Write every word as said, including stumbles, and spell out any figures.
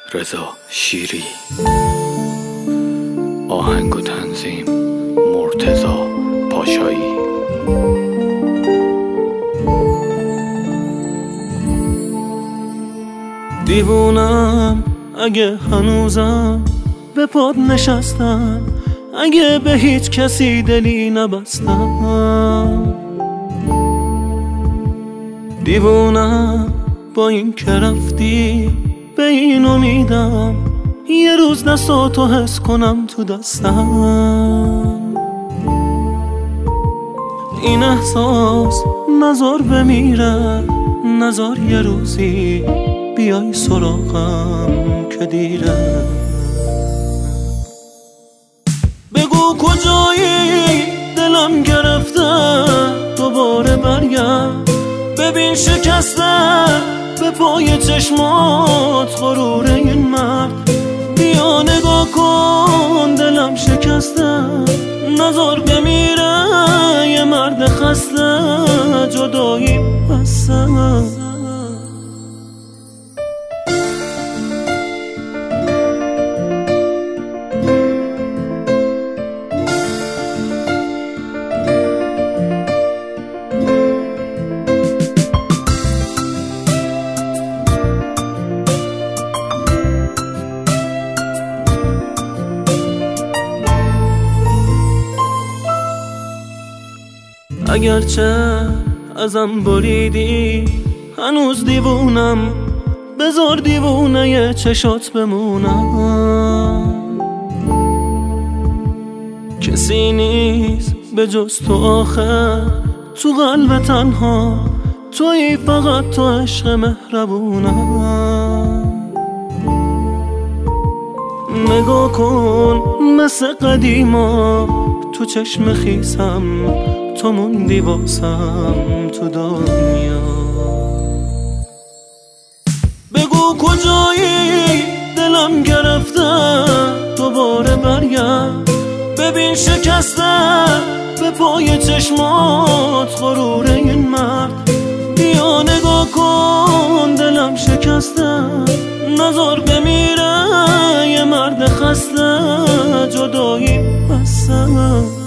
رضا شیری. آهنگ و تنظیم مرتضی پاشایی. دیوونم اگه هنوزم به پاد نشستم، اگه به هیچ کسی دلی نبستم. دیوونم با این که رفتی به این امیدم یه روز دستاتو حس کنم تو دستم. این احساس نزار بمیره، نزار یه روزی بیای سراغم که دیره. بگو کجایی دلم گرفته، دوباره برگرد ببین شکسته به پای چشمات غرور این مرد. بیا نگاه کن دلم شکسته، نزار بمیره یه مرد خسته، جدایی بسته. اگرچه ازم بریدی هنوز دیوونم، بذار دیوونه یه چشات بمونم. کسی نیست به جز تو آخه تو قلب تنها، تویی فقط تو عشق مهربونم. نگاه کن مثل قدیما تو چشم خیسم، تو موندی واسم تو دنیا. بگو کجایی دلم گرفته، دوباره برگرد ببین شکسته به پای چشمات غرور این مرد. بیا نگاه کن دلم شکسته، نزار بمیره یه مرد خسته، جدایی بسته.